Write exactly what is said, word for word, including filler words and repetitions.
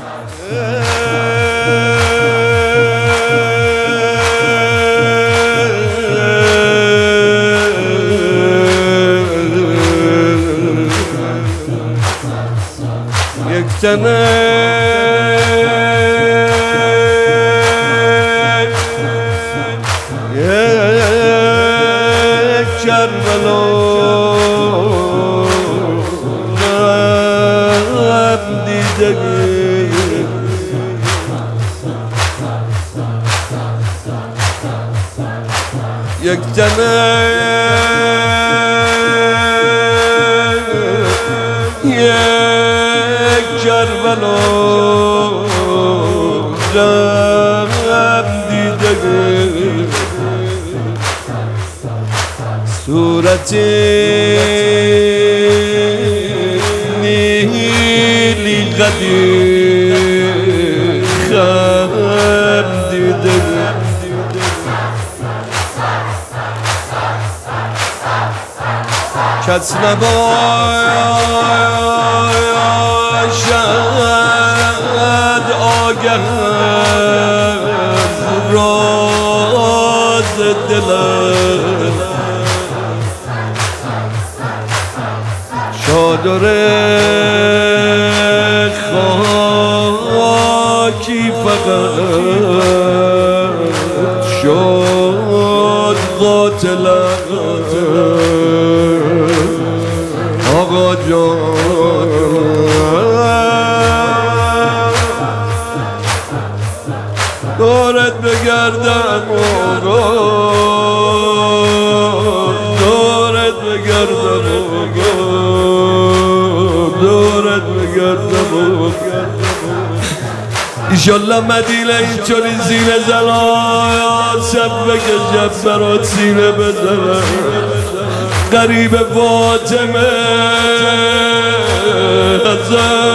یک تنه یک کربلا غم دیده یک تنه یک کربلا غم دیده صورتی نیلی قدیم خم دیده کس نباشد آگه راز دلم چادر خاکی فقط شد قاتلم آقا جان دورت بگردم آقا دورت بگردم آقا دورت بگردم آقا ایشالله مدینه اینطوری زینه زنان سب بکشم برات سینه بزنم قریب فاطمه حسن